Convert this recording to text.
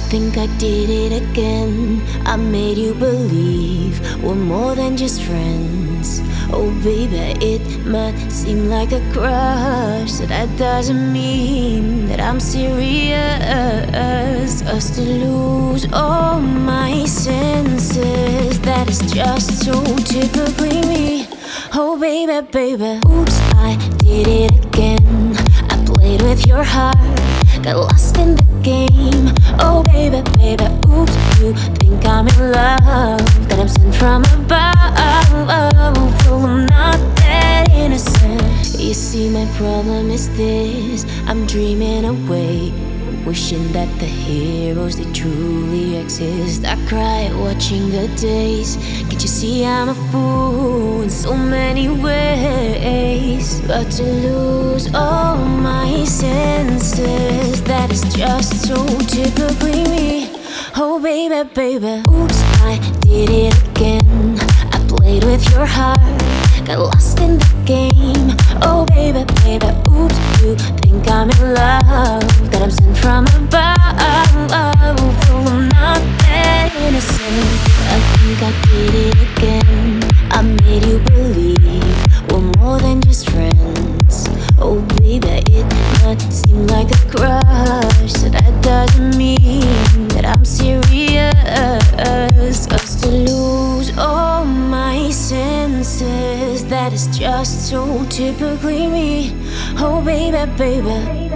think I did it again. I made you believe we're more than just friends. Oh baby, it might seem like a crush, so that doesn't mean that I'm serious. Us to lose all my senses, that is just so typically me. Oh baby, baby, oops, I did it again. I played with your heart, got lost in the game. Oh baby, baby, oops, you think I'm in love, that I'm sent from above. Well, I'm not that innocent. You see, my problem is this: I'm dreaming away, wishing that the heroes, they truly exist. I cry watching the days. Can't you see I'm a fool in so many ways? But to lose all my senses, that is just so typically me. Oh baby, baby, oops, I did it again. I played with your heart, got lost in the game. Oh baby, baby, oops, you think I'm in love, that I'm sent from above. Well, I'm not that innocent. I think I did it again. I made you believe we're more than just friends. Oh baby, it might seem like a crush, so that doesn't mean that I'm serious. Cause to lose all my senses, that is just so typically me. Oh baby, baby.